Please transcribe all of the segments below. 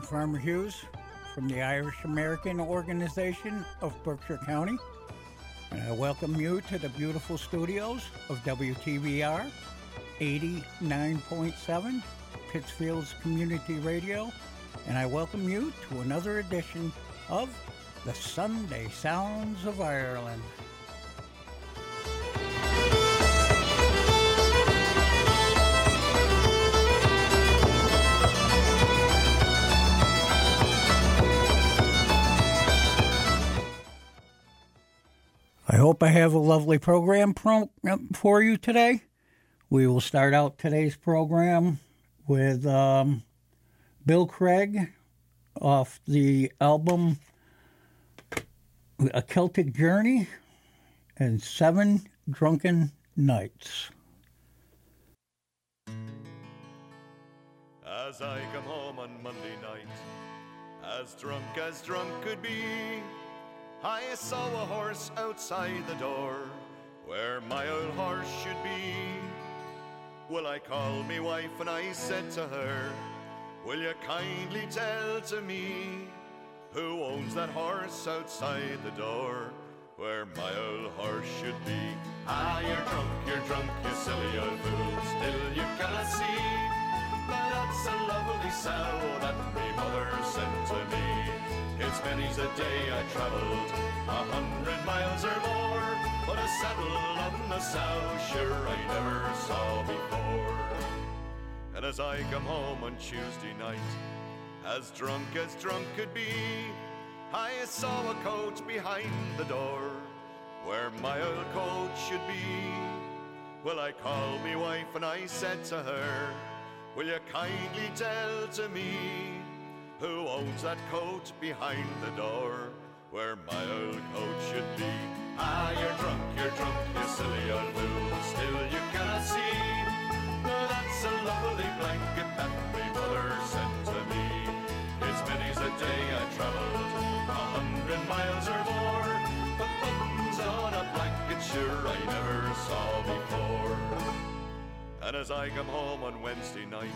Farmer Hughes from the Irish American Organization of Berkshire County, and I welcome you to the beautiful studios of WTBR 89.7, Pittsfield's Community Radio, and I welcome you to another edition of the Sunday Sounds of Ireland. I hope I have a lovely program for you today. We will start out today's program with Bill Craig off the album A Celtic Journey and 7 Drunken Nights. As I come home on Monday night, as drunk could be, I saw a horse outside the door, where my old horse should be. Well, I called me wife and I said to her, will you kindly tell to me, who owns that horse outside the door, where my old horse should be? Ah, you're drunk, you silly old fool, still you cannot see that that's a lovely sow that me mother sent to me. It's many's a day I travelled 100 miles or more, but a saddle on the sow, sure I never saw before. And as I come home on Tuesday night, as drunk could be, I saw a coat behind the door, where my old coat should be. Well, I called me wife and I said to her, will you kindly tell to me, who owns that coat behind the door, where my old coat should be? Ah, you're drunk, you silly old fool, still you cannot see that's a lovely blanket that my mother sent to me. It's many's a day I travelled 100 miles or more, but buttons on a blanket sure I never saw before. And as I come home on Wednesday night,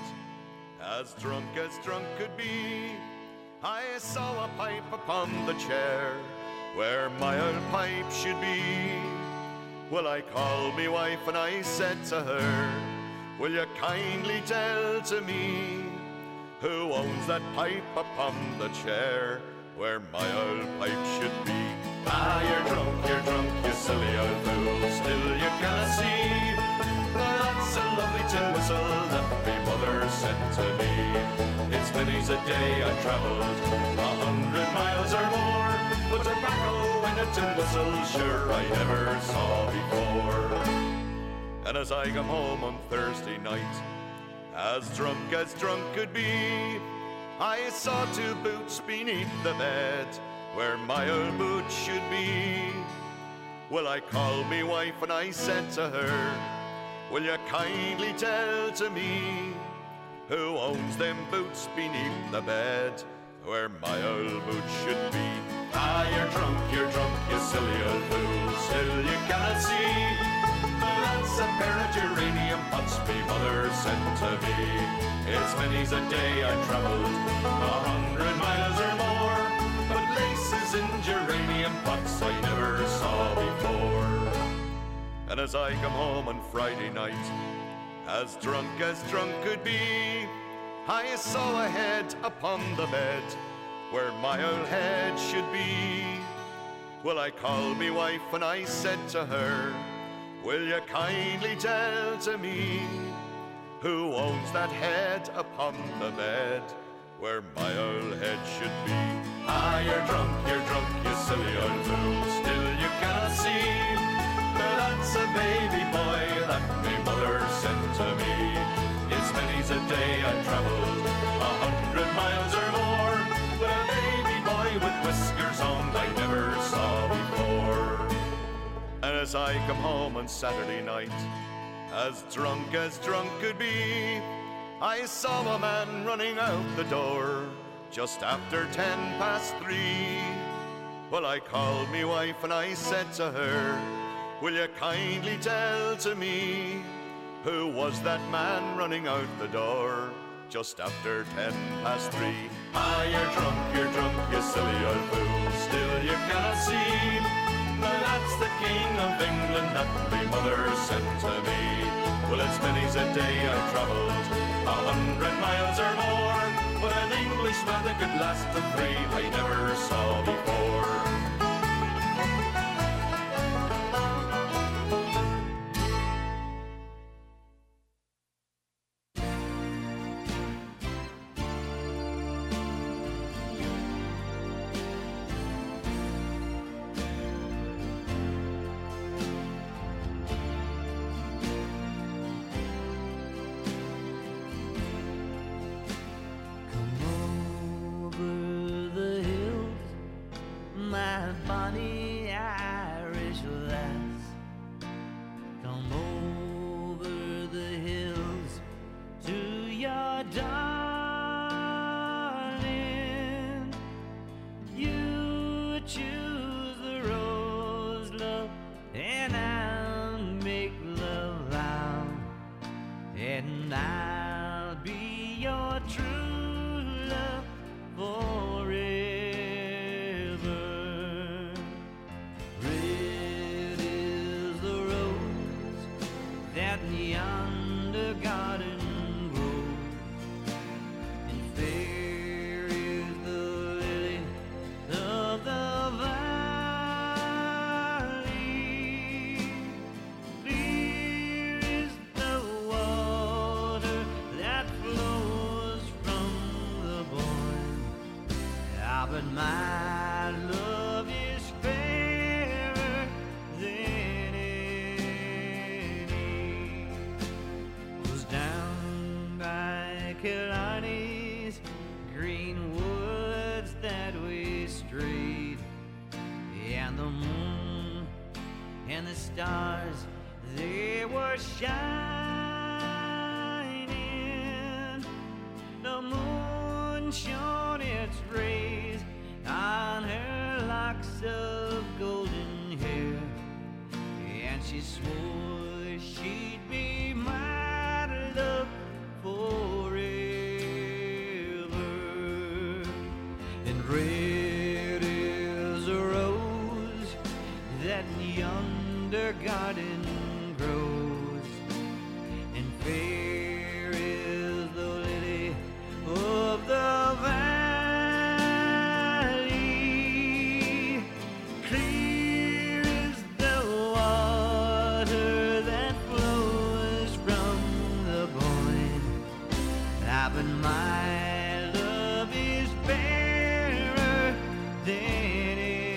as drunk could be, I saw a pipe upon the chair, where my old pipe should be. Well, I called me wife and I said to her, will you kindly tell to me, who owns that pipe upon the chair, where my old pipe should be? Ah, you're drunk, you silly old fool, still you cannot see that's a lovely tin whistle that my mother sent to me. It's many's a day I travelled 100 miles or more, but tobacco in a tin whistle sure I never saw before. And as I come home on Thursday night, as drunk could be, I saw 2 boots beneath the bed, where my old boots should be. Well, I called me wife and I said to her, will you kindly tell to me, who owns them boots beneath the bed, where my old boots should be? Ah, you're drunk, you silly old fool, still you cannot see that's a pair of geranium pots me mother sent to me. It's many's a day I travelled 100 miles or more, but laces in geranium pots I never saw before. And as I come home on Friday night, as drunk could be, I saw a head upon the bed, where my old head should be. Well, I called me wife and I said to her, will you kindly tell to me, who owns that head upon the bed, where my old head should be? Ah, you're drunk, you silly old fool, still you cannot see that's a baby boy that my mother sent to me. It's many's a day I travelled 100 miles or more, but a baby boy with whiskers on I never saw before. And as I come home on Saturday night, as drunk could be, I saw a man running out the door just after 3:10. Well, I called me wife and I said to her, will you kindly tell to me, who was that man running out the door just after 3:10? Ah, you're drunk, you silly old fool. Still you cannot see that that's the King of England that my mother sent to me. Well, it's many's a day I've travelled 100 miles or more, but an Englishman that could last them free I never saw before. Stars, they were shining. The moon shone its rays on her locks of golden hair, and she swore she'd be my love forever. And red is a rose that yonder garden grows, and fair is the lily of the valley. Clear is the water that flows from the Boyne. Ah, but my love is fairer than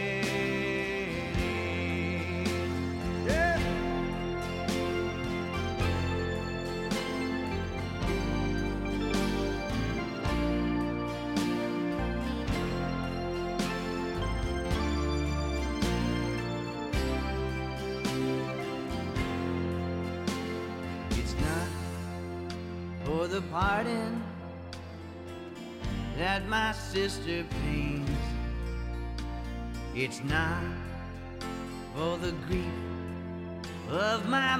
the pardon that my sister pains. It's not for the grief of my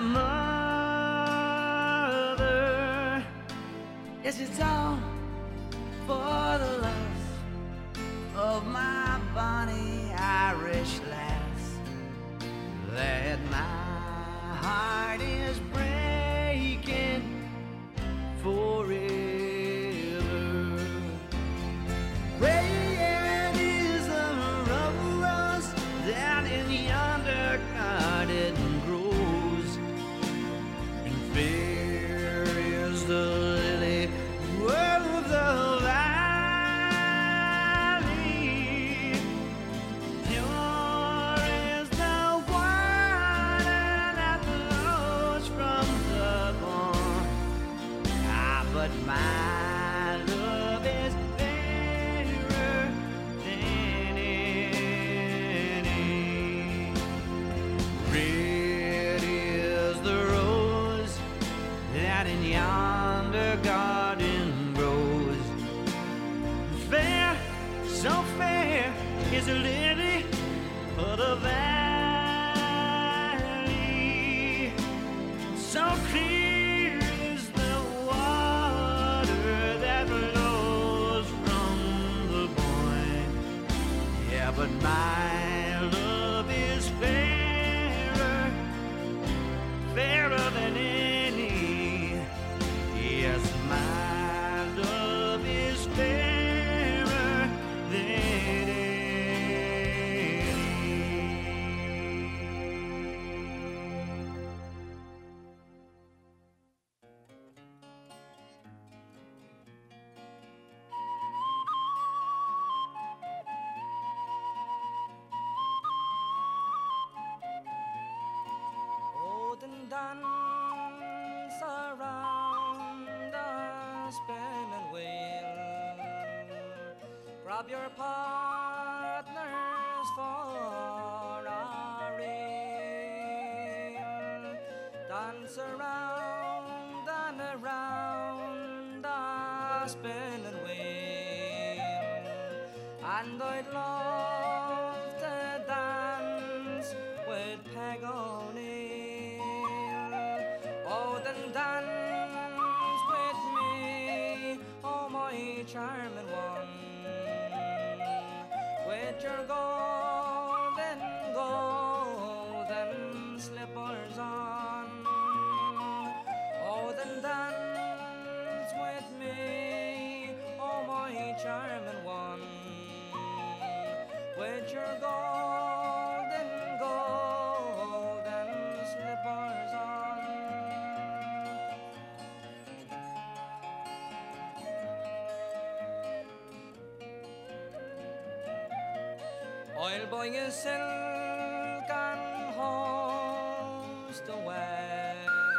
mother. Yes, it's all for the loss of my bonny Irish lass, that my heart is breaking forever. Red is the rose that in yonder garden grows, and fair is the lily of the valley. Pure is the water that flows from the Boyne. But my love is fairer than any. Red is the rose that in yonder garden grows. Fair, so fair is a lily of the valley. So clear but my love is fairer, fairer than any. Yes, my love is fairer than any. And dance around the spinning wheel. Grab your partners for a reel. Dance around and around the spinning wheel. And I'd love to dance with Peg O'Neill. Oh, then dance with me, oh my charming one, with your golden slippers on. Oh, then dance with me, oh my charming one, with your golden slippers on. I'll buy you silk and hose to wear.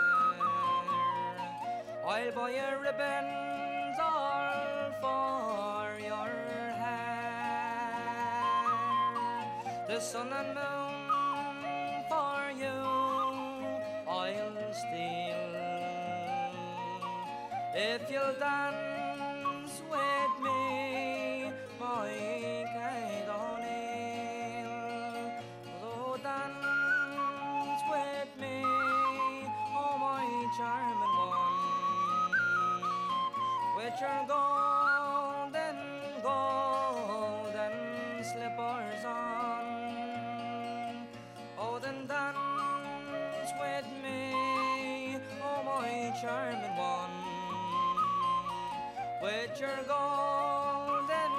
I'll buy you ribbons all for your hair. The sun and moon for you I'll steal. If you'll dance with me, my Kate O'Neill. Oh, dance with me, oh my charming one, with your golden slippers on. Oh, then dance with me, oh my charming one, with your golden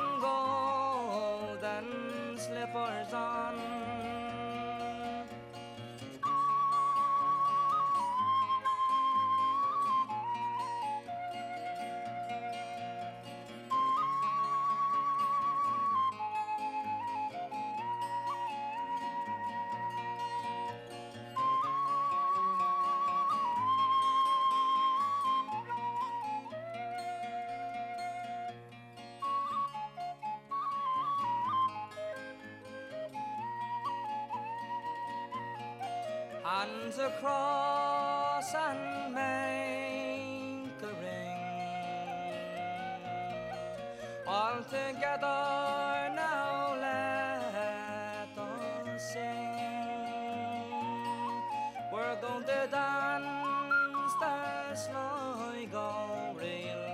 slippers on. Hands across and make a ring. All together now let us sing. We're going to dance the Sligo reel,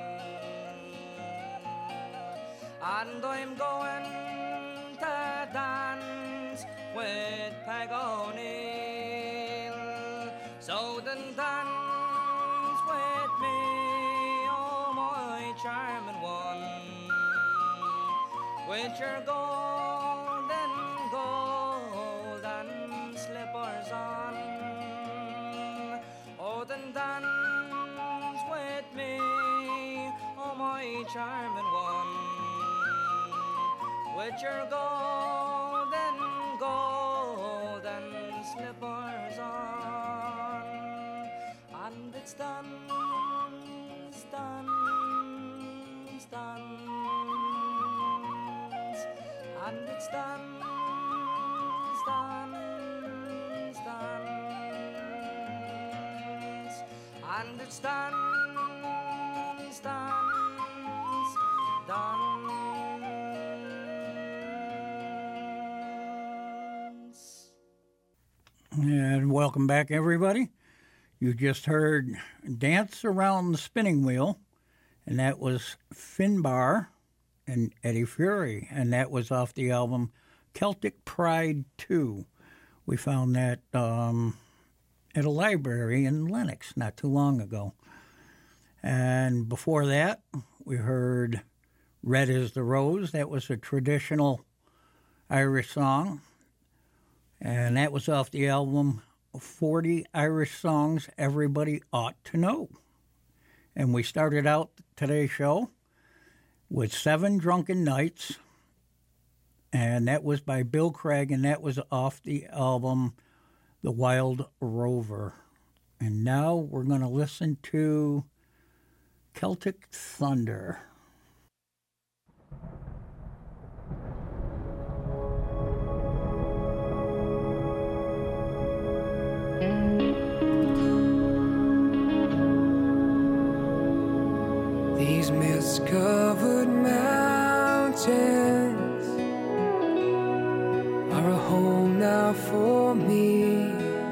and I'm going to dance with Peg O'Neill. So then dance with me, oh my charming one, with your golden slippers on. Oh, then dance with me, oh my charming one, with your golden slippers on. And it's dance, dance, dance, and it's dance, dance, dance, and it's dance, dance, dance. And welcome back, everybody. You just heard Dance Around the Spinning Wheel, and that was Finbar and Eddie Fury, and that was off the album Celtic Pride 2. We found that at a library in Lenox not too long ago. And before that, we heard Red is the Rose. That was a traditional Irish song. And that was off the album 40 Irish Songs Everybody Ought to Know. And we started out today's show with 7 Drunken Nights. And that was by Bill Craig, and that was off the album The Wild Rover. And now we're going to listen to Celtic Thunder. These mist-covered mountains are a home now for me,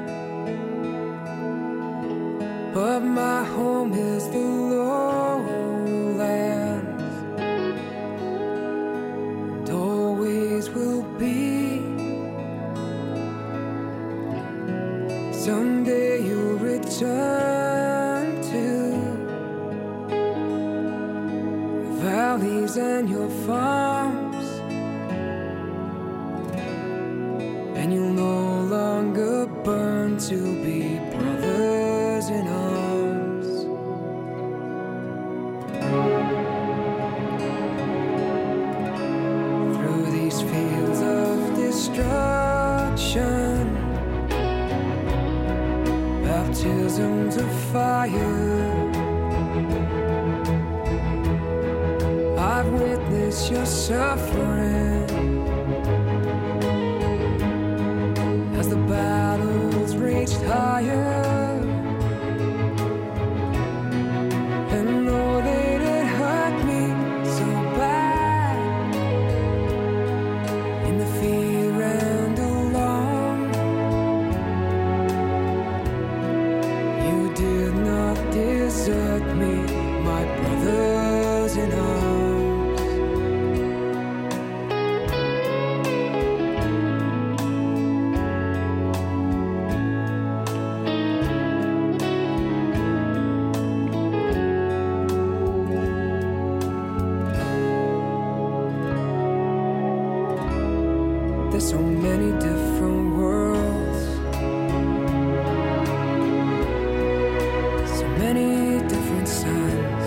but my home is the lowlands, and always will be. Someday you'll return to the valleys and your farms, and you'll no longer burn to be brothers in arms. Through these fields of destruction, baptisms of fire, I've witnessed your suffering as the battles raged higher. And though they did hurt me so bad, in the fear and alarm, you did not desert me, my brothers in arms. There's so many different worlds, so many different suns.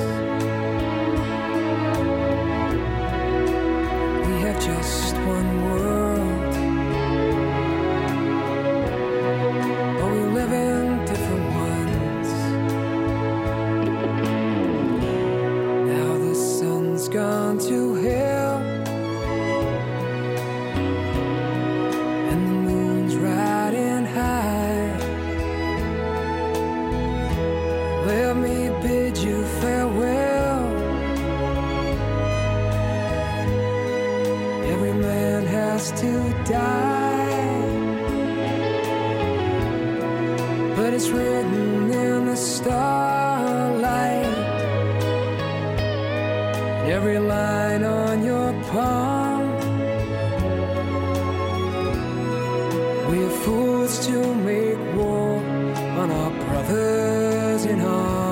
We have just one world, but we live in different ones. Now the sun's gone to hell, and the moon's riding high. Let me bid you farewell. Every man has to die, but it's written in the starlight, and every line on your palm. We're fools to make war on our brothers in arms.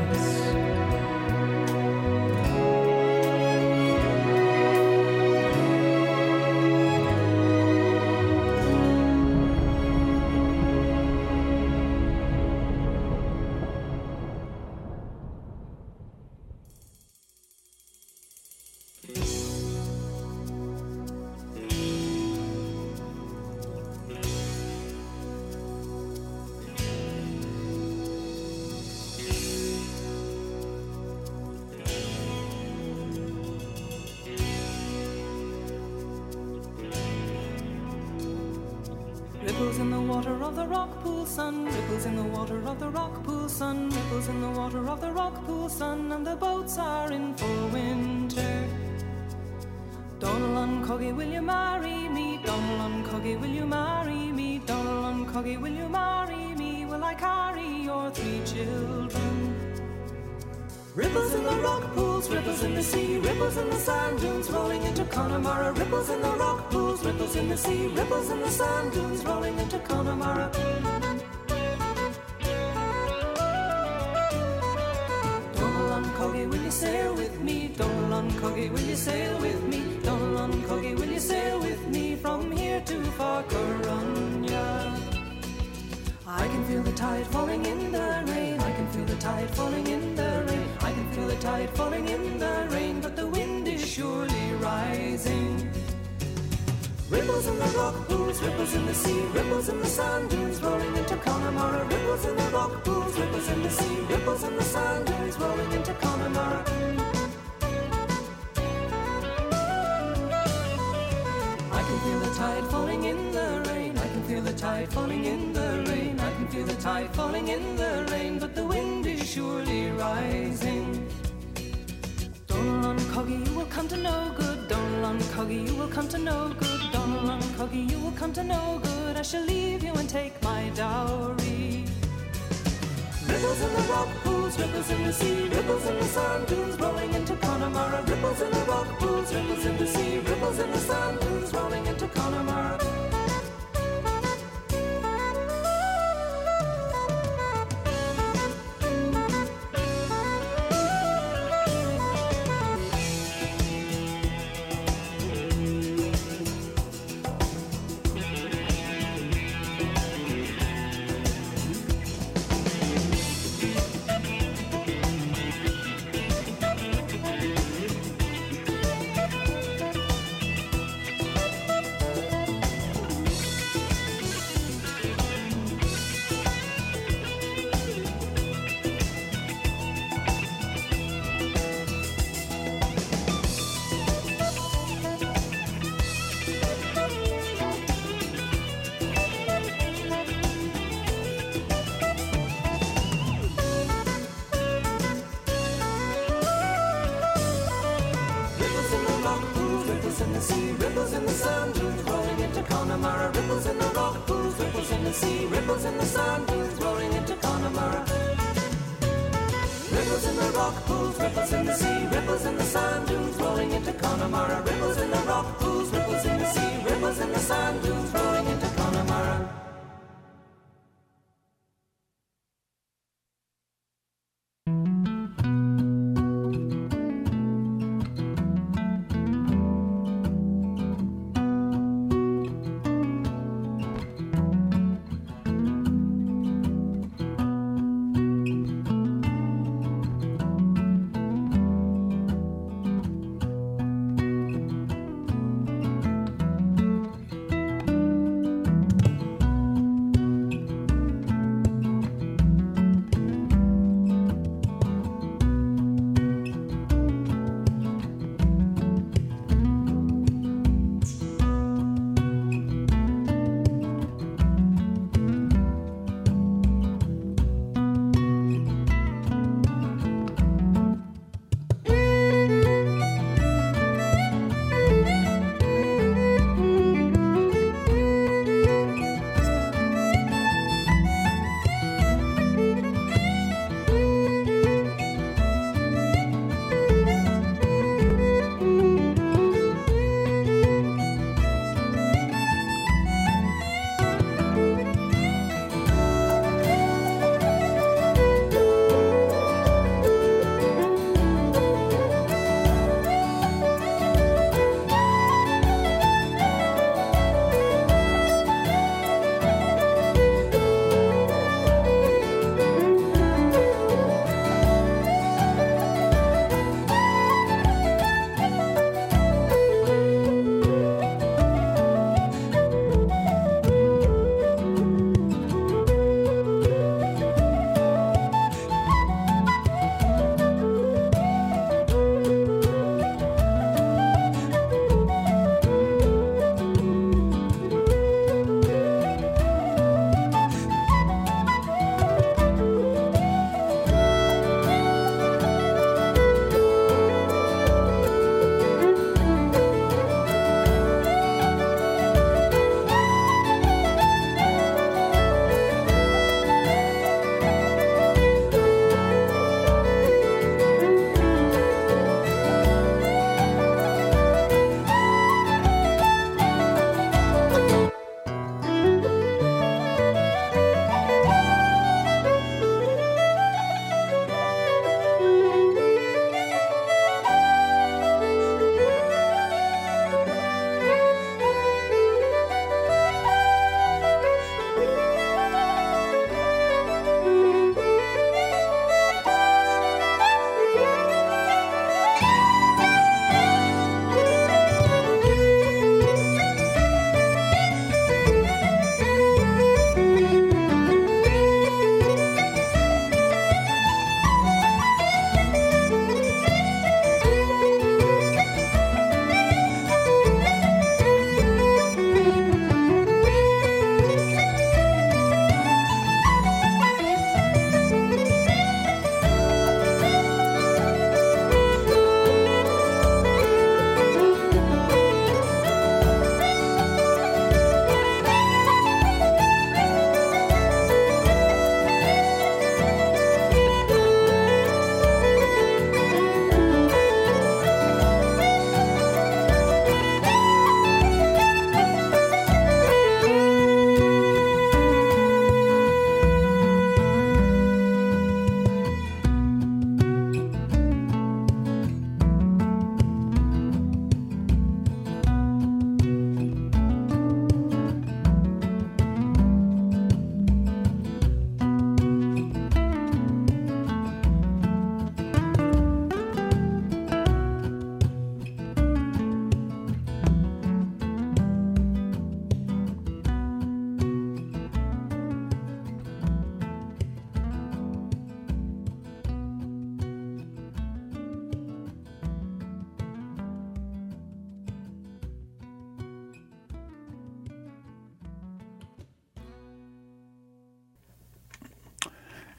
Ripples in the water of the rock pool sun, ripples in the water of the rock pool sun, ripples in the water of the rock pool sun, and the boats are in for winter. Donal Coggy, will you marry me? Donal Coggy, will you marry me? Donal Coggy, will you marry me? Will I carry your 3 children? Ripples in the rock pools, ripples in the sea, ripples in the sand dunes rolling into Connemara. Ripples in the rock pools, ripples in the sea, ripples in the sand dunes rolling into Connemara. Coggy, will you sail with me? Donalon Coggy, will you sail with me? Donalon Coggy, will you sail with me from here to Farcarunya? I can feel the tide falling in the rain. I can feel the tide falling in the rain. I can feel the tide falling in the rain, but the wind is surely rising. Ripples in the rock pools, ripples in the sea, ripples in the sand dunes rolling into Connemara. Ripples in the rock pools, ripples in the sea, ripples in the sand dunes rolling into Connemara. I can feel the tide falling in the rain. I can feel the tide falling in the rain. I can feel the tide falling in the rain, but the wind is surely rising. Donalon Coggy, you will come to no good. Donalon Coggy, you will come to no good. Donalon Coggy, you will come to no good. I shall leave you and take my dowry. Ripples in the rock pools, ripples in the sea, ripples in the sand dunes rolling into Connemara. Ripples in the rock pools, ripples in the sea, ripples in the sand dunes rolling into Connemara. Ripples in the sand dunes rolling into Connemara. Ripples in the rock pools, ripples in the sea, ripples in the sand dunes rolling into Connemara. Ripples in the rock pools, ripples in the sea, ripples in the sand dunes rolling into Connemara. Ripples in the rock pools, ripples in the sea, ripples in the sand dunes rolling into Connemara.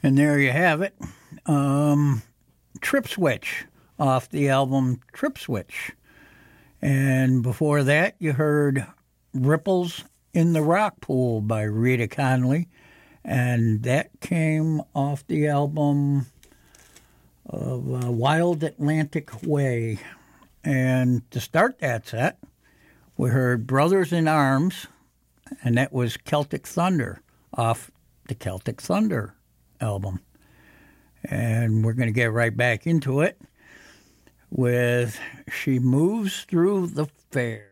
And there you have it. Trip Switch off the album Trip Switch. And before that, you heard Ripples in the Rock Pool by Rita Conley. And that came off the album of Wild Atlantic Way. And to start that set, we heard Brothers in Arms, and that was Celtic Thunder off the Celtic Thunder album. And we're going to get right back into it with She Moves Through the Fair.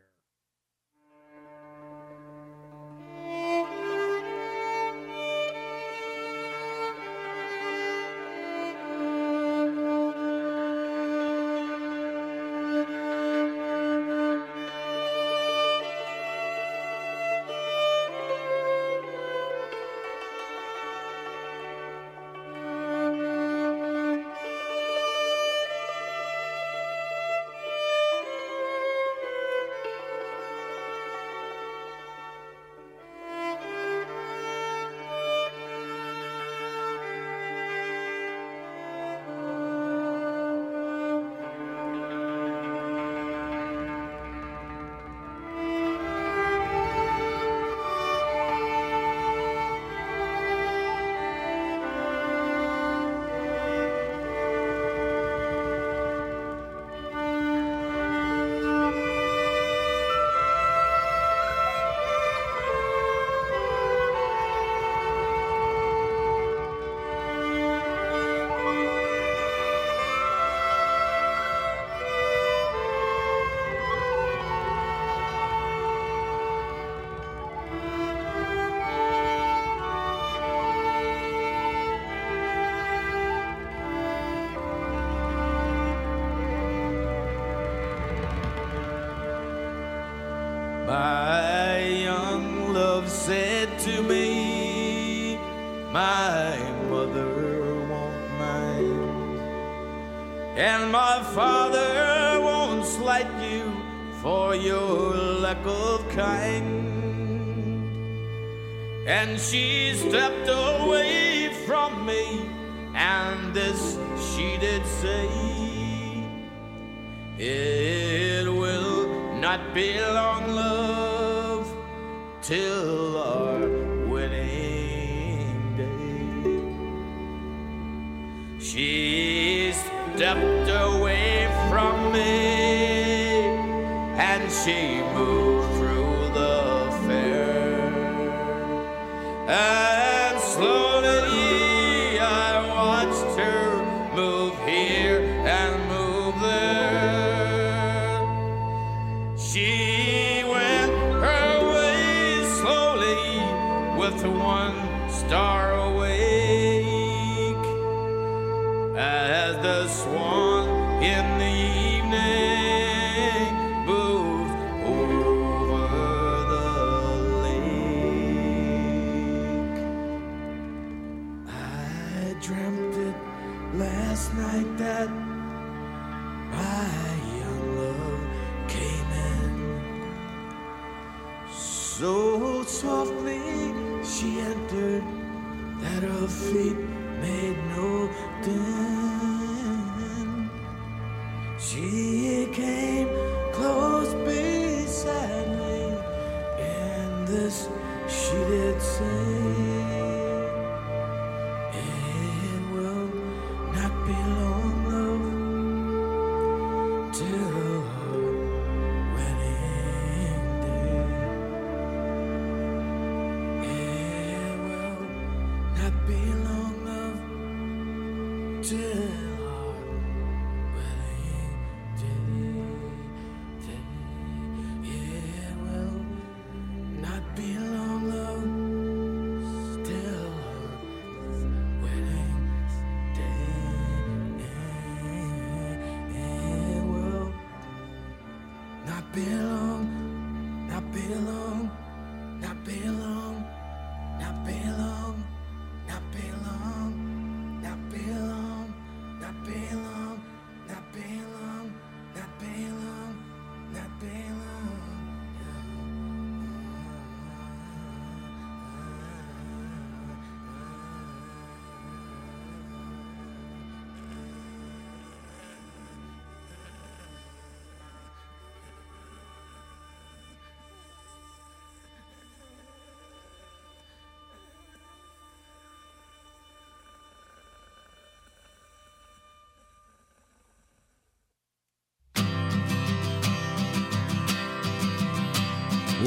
My young love said to me, my mother won't mind, and my father won't slight you for your lack of kind. And she stepped away from me, and this she did say, it will not be long, love, till our wedding day. She stepped away from me, and she moved through the fair. And slowly I watched her move here and move there. She went her way slowly with one star awake, as the swan in the evening moves over the lake. I dreamt it last night that my young love came in. So softly she entered that her feet made no din. She came close beside me, and this she did say, it will not be long, love, till our wedding day. It will not be long, love, till our wedding day. It will not be long, love, till our wedding day. It will not be long, not be long, not be long, not be long, not be long, not be long,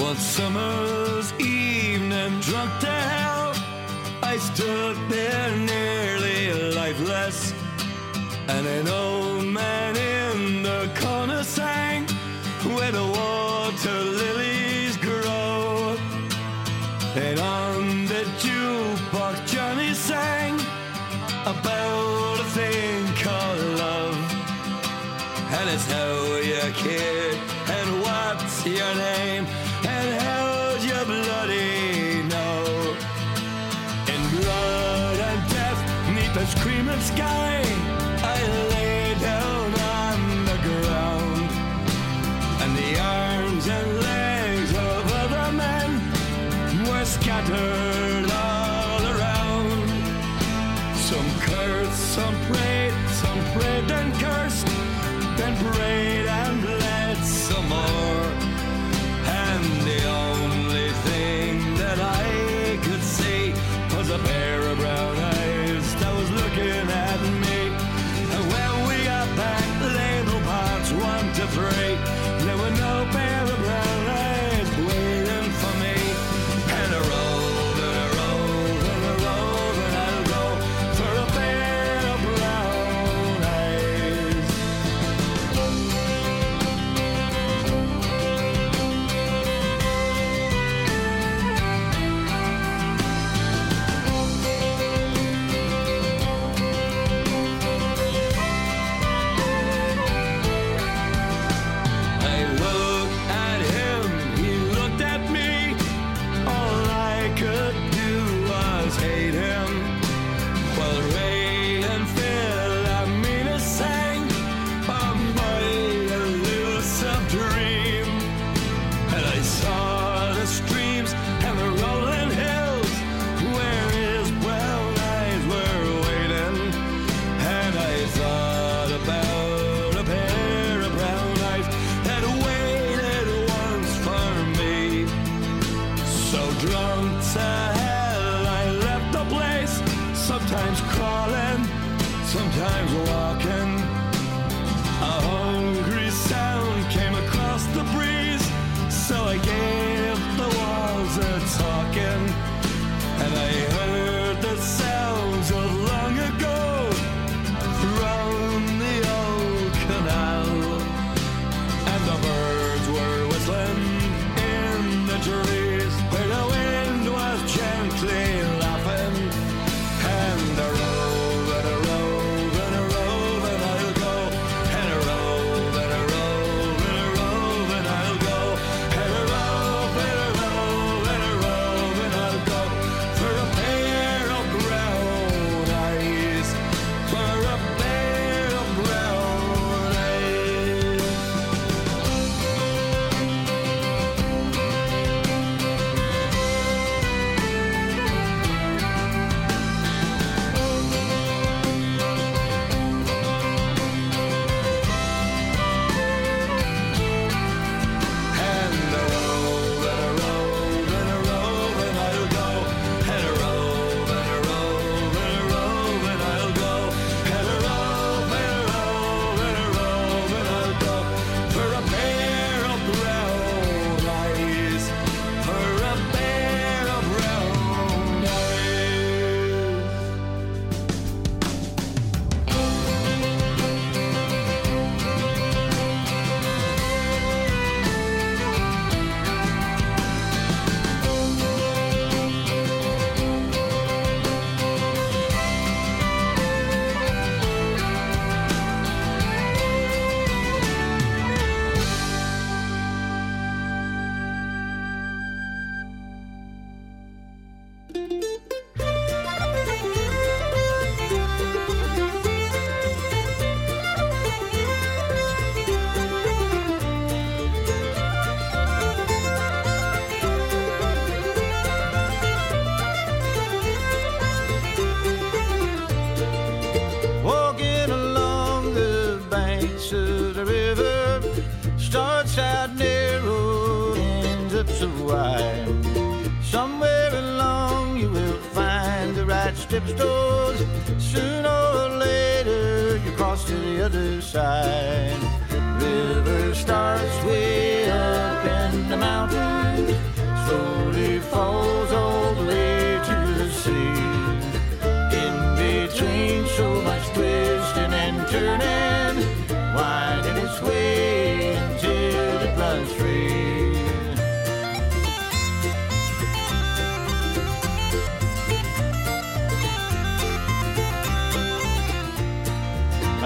One summer's evening, drunk to hell, I stood there nearly lifeless, and an old man in the corner sang, where the water lilies grow. And on the jukebox Johnny sang about a thing called love. And it's how you kid, and what's your name, and how's your bloody know. In blood and death, 'neath the screaming sky, I lay down on the ground, and the arms and legs of other men were scattered all around. Some cursed, some prayed and cursed, then prayed and bled some more. And the only thing that I could see was a pair of brown eyes that was looking at me. And when we got back, label parts 1 to 3, there were no pair of brown eyes waiting for me. And a roll, and a roll, and a roll, and I'll go for a pair of brown eyes. I looked at him, he looked at me. All I could do was hate him. While Ray and Philomena sang of my elusive dream. And I saw the streams and the rolling hills where his brown eyes were waiting. And I thought about a pair of brown eyes that waited once for me. So drunk to hell, I left the place, sometimes crawling, sometimes walking. A hungry sound came across the breeze, so I gave the walls a talking. And I heard the sounds of long ago from the old canal. And the birds were whistling in the trees where the wind was gently laughing. And a roll, and a roll, and a roll, and I'll go. And a roll, and a roll, and a roll, and I'll go. And a roll, and a roll, and a roll, and I'll go. For a pair of brown eyes, for a pair of brown eyes. And a roll, and a roll, and a roll, and I'll go. And a roll, and a roll, and a roll, and I'll go. And a roll, and a roll, and a roll, and I'll go. For a pair of brown eyes, for a pair of brown eyes. Walking along the banks of the river, starts out narrow, ends up so wide. Somewhere along you will find the right strip stores. Sooner or later you cross to the other side. River starts way up in the mountains,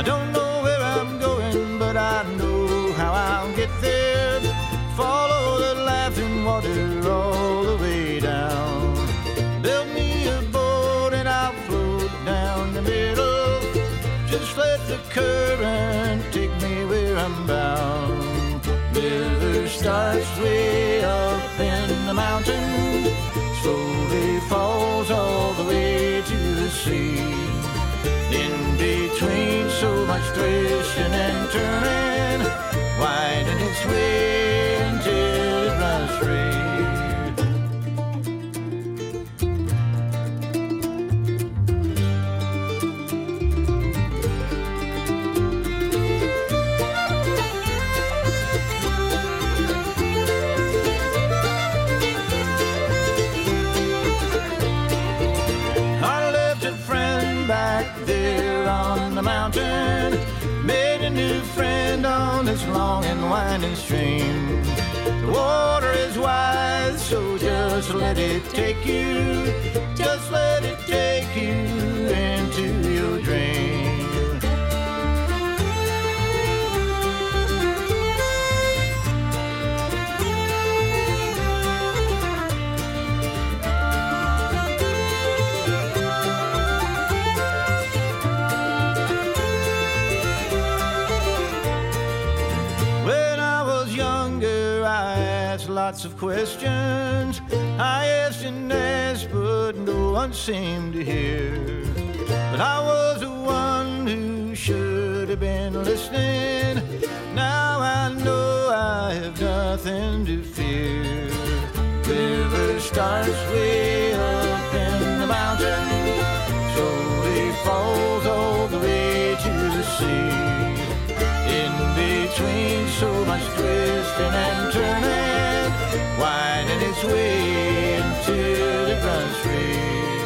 don't know where I'm going, but I know how I'll get there. Follow the laughing water all the way down. Build me a boat and I'll float down the middle. Just let the current take me where I'm bound. River starts way up in the mountains, slowly falls all the way to the sea. In between so much twisting and turning, winding its way until it runs free. Made a new friend on this long and winding stream. The water is wide, so just let it take you. Just let it take you into your dream. Lots of questions I asked and asked, but no one seemed to hear. But I was the one who should have been listening. Now I know I have nothing to fear. River starts way up in the mountain, slowly falls all the way to the sea. In between so much twisting and turning, winding its way until it runs free.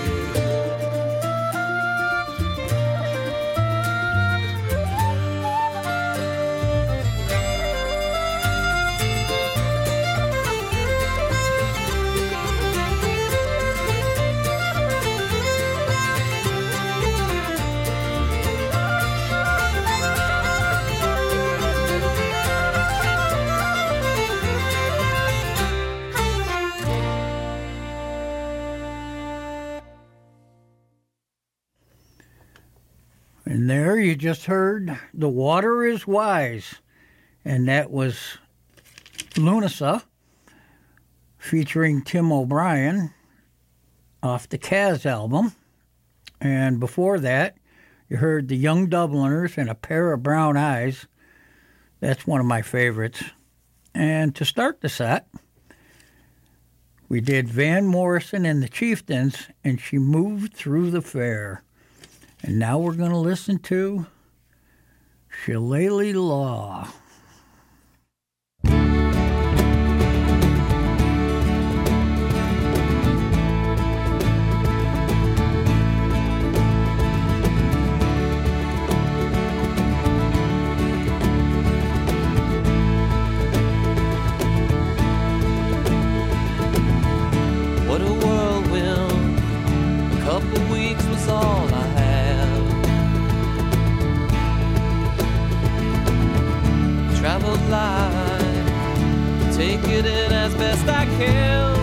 And there you just heard The Water is Wise, and that was Lunasa featuring Tim O'Brien off the Kaz album. And before that, you heard The Young Dubliners and A Pair of Brown Eyes. That's one of my favorites. And to start the set, we did Van Morrison and the Chieftains, and She Moved Through the Fair. And now we're going to listen to Shillelagh Law. What a whirlwind, a couple weeks was all I had. Traveled light, take it in as best I can.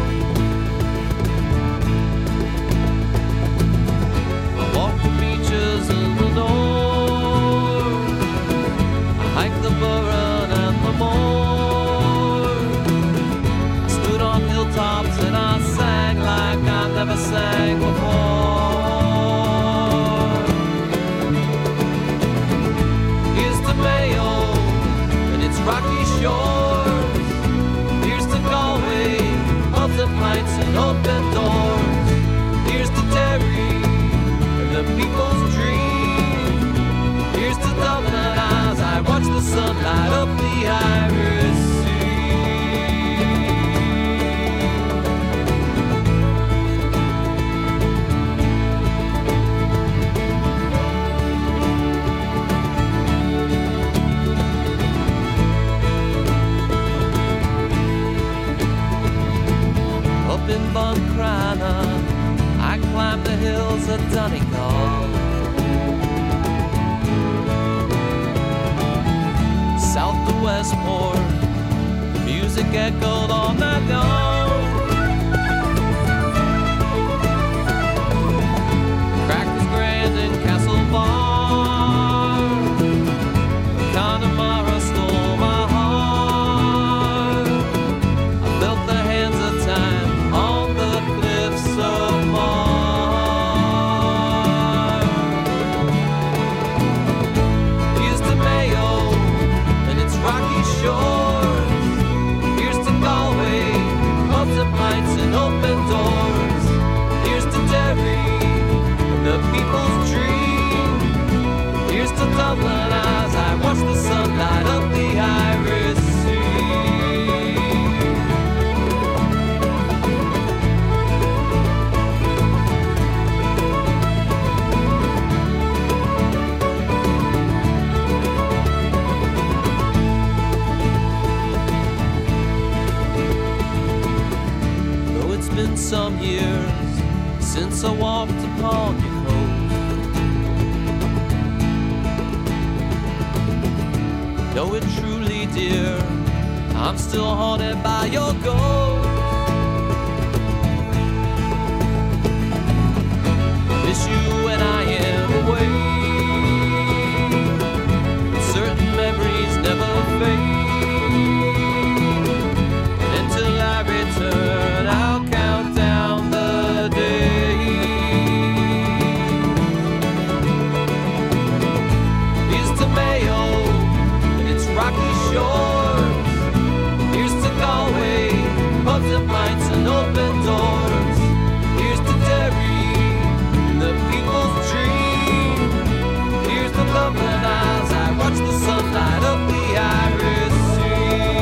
I walked the beaches of the north, I hiked the Burren and the Moor. I stood on hilltops and I sang like I never sang before. Here's to Mayo, rocky shores. Here's to Galway, pubs and pints and open doors. Here's to Derry and the people's dream. Here's to Dublin as I watch the sun light up the Irish Sea. In Buncrana, I climbed the hills of Donegal. Westport. The music echoed all night long. Crackers Grand and Castle Bar. Connemara stole my heart. I felt the hands of time on the cliffs of Mar. Here's to Mayo and its rocky shores. Here's to Galway, pubs and pints and open doors. Here's to Derry and the people's dream. Here's to Dublin as I watch the sun light up the Irish Sea. Though it's been some years since I walked upon your coast, know it truly, dear, I'm still haunted by your ghost. Miss you when I am away. Certain memories never fade. Until I return, I'll count down the days. Here's to Mayo and its rocky shores. Here's to Galway, pubs and pints and open doors. Here's to Derry, the people's dream. Here's to Dublin as I watch the sun light up the Irish Sea.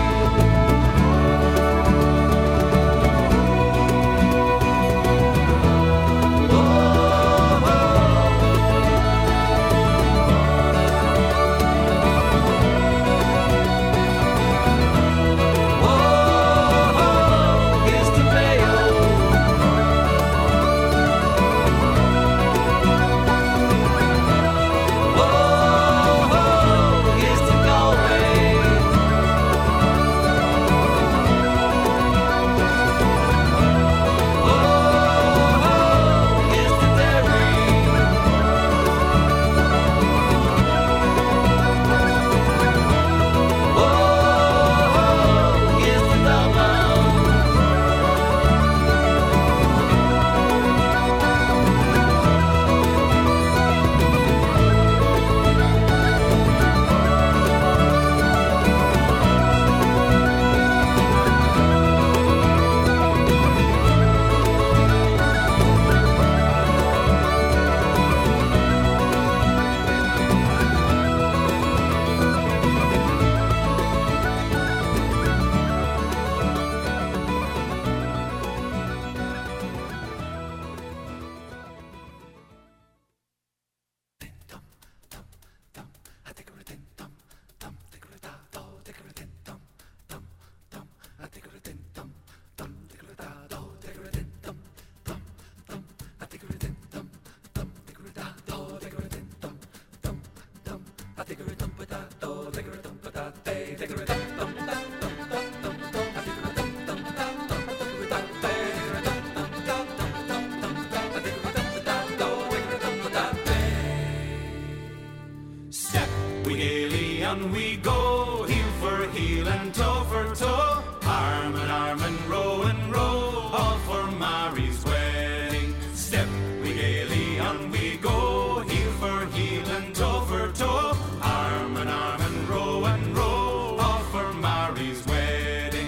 Here's to Mayo. Here's to Galway. Here's to Derry. Here's to Dublin. Step we gaily on we go, heel for heel and toe for toe, arm and row, all for Mary's wedding. Step we gaily on we go, heel for heel and toe for toe, arm and row, all for Mary's wedding.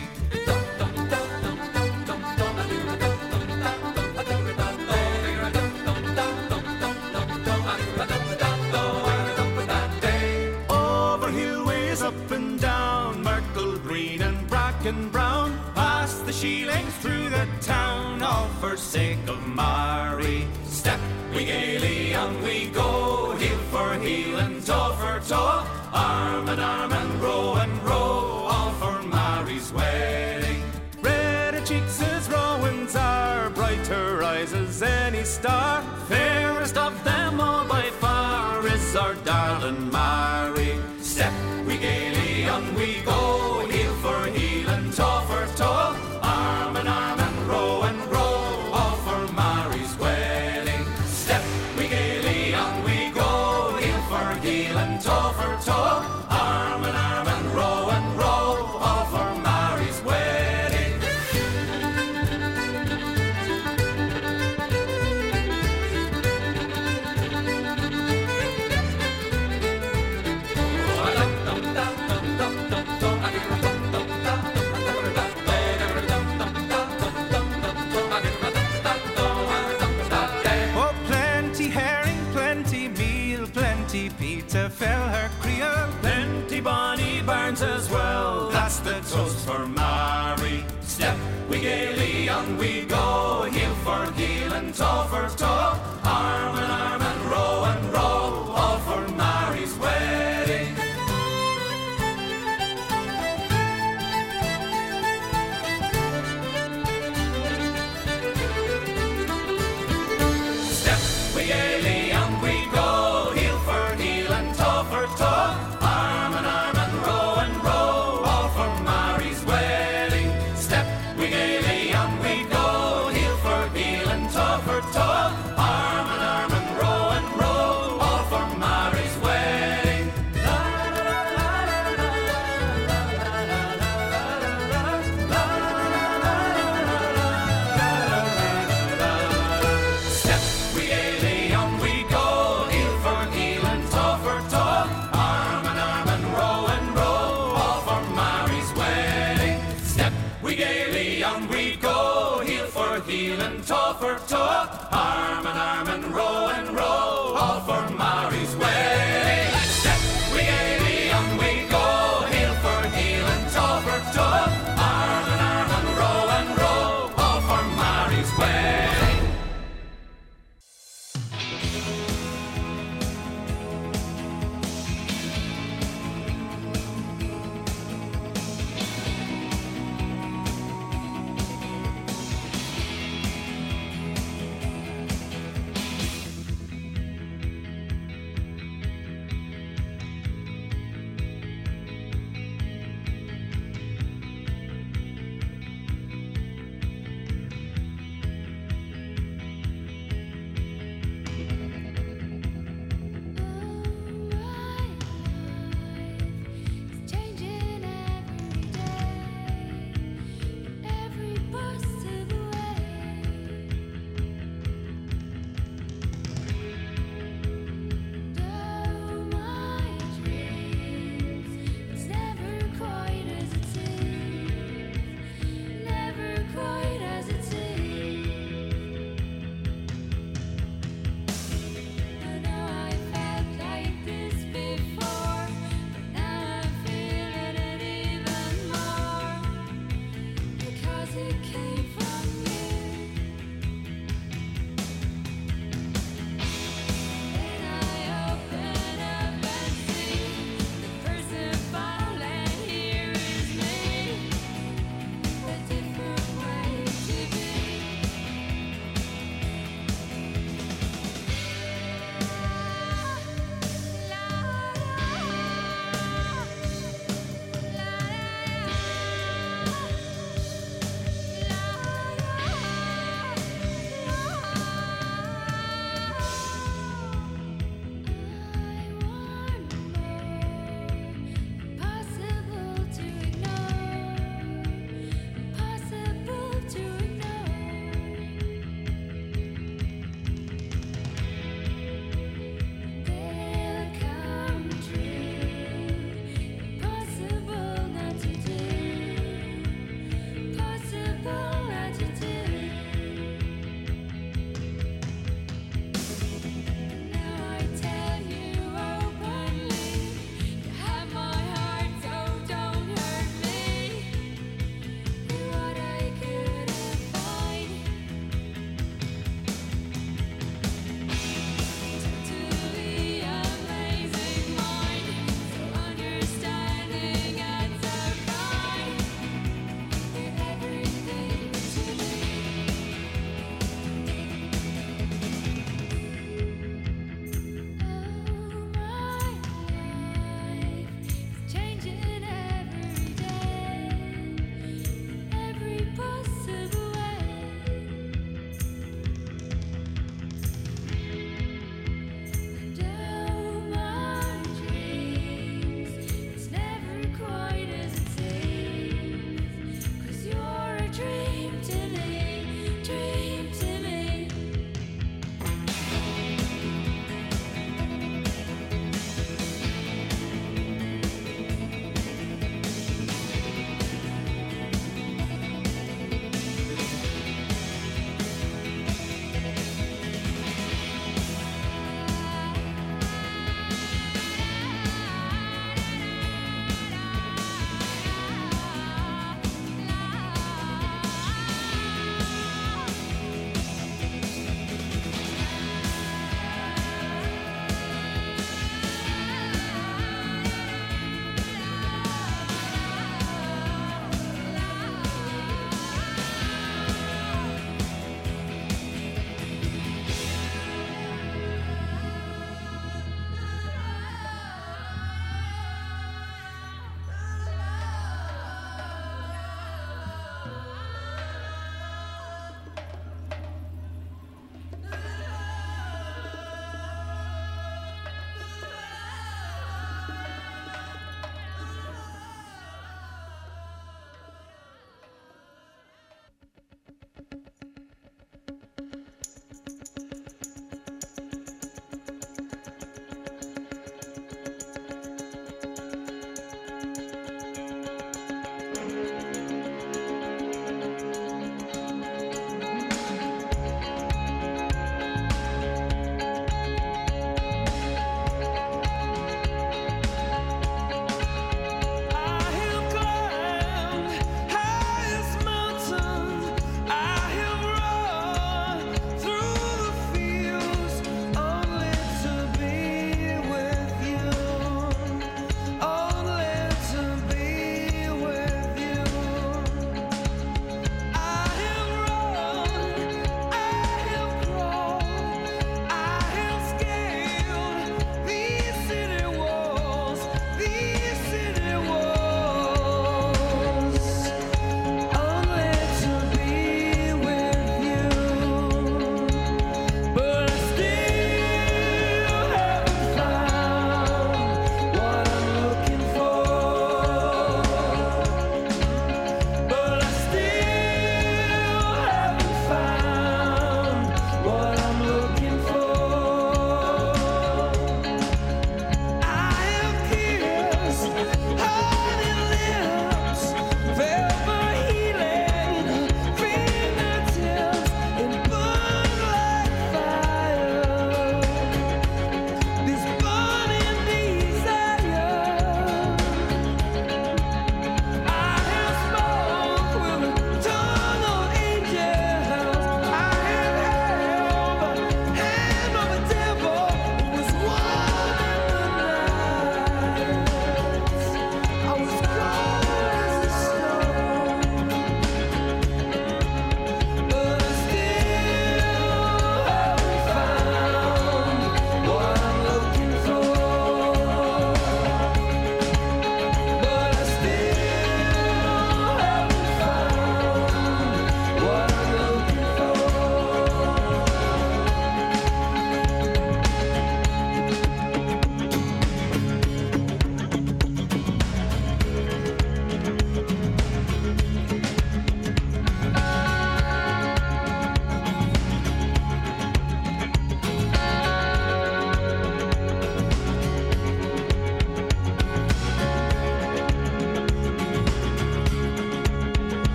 Over hillways, up and down, Myrtle Green and Bracken Brown, past the Sheelings through the town, all for sake of Mary. Step we gaily on we go, heel for heel and toe for toe, arm and row, all for Mary's wedding. Red her cheeks as Rowan's are, brighter eyes as any star, fairest of them all by far is our darling Mary. Step we gaily on we we go, heel for heel and toe for toe, arm and row and row, all for Mary's wedding. Step we gaily on we go, heel for heel and toe for toe, arm and row and row, all for Mary's wedding. Oh, plenty herring, plenty meal, plenty Peter fell her creel. Plenty bonny barns as well, that's the toast for Mary. Step we gaily on we go, heel for heel and toe for toe, arm and row, all for Mary's wedding. Step we gaily on we go, heel for heel and toe for toe, arm and row, all for Mary's wedding. Step we gaily on we go, heel for heel and toe for toe, arm and row, all for Mary's wedding. Step we gaily on we go, heel for heel and toe for toe, arm and row, all for Mary's wedding. Step we gaily on we go, heel for heel and toe for toe, arm and row, all for Mary's wedding. Step we gaily on we go, heel for heel and toe for toe, arm and row, all for Mary's wedding.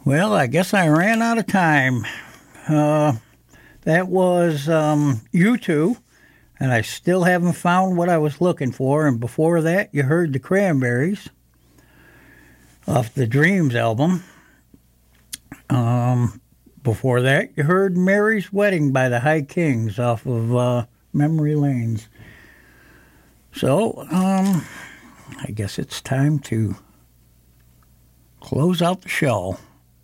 Well, I guess I ran out of time. That was U2, and I still haven't found what I was looking for. And before that, you heard the Cranberries off the Dreams album. Before that, you heard Mary's Wedding by the High Kings off of Memory Lanes. So, I guess it's time to close out the show.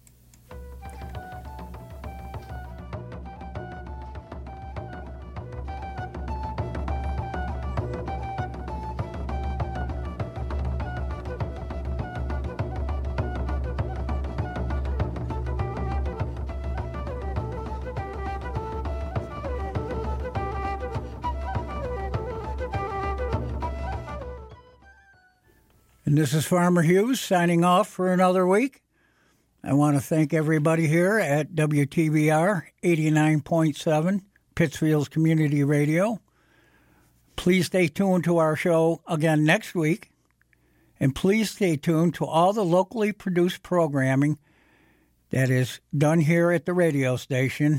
And this is Farmer Hughes signing off for another week. I want to thank everybody here at WTBR 89.7, Pittsfield's Community Radio. Please stay tuned to our show again next week. And please stay tuned to all the locally produced programming that is done here at the radio station.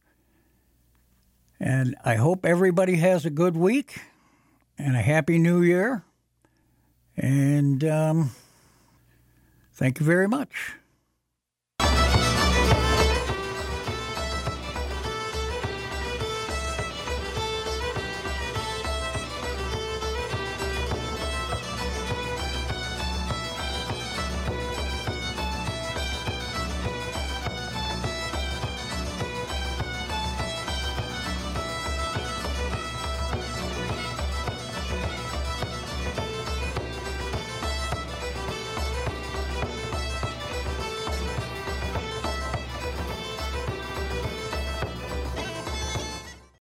And I hope everybody has a good week and a happy new year. And thank you very much.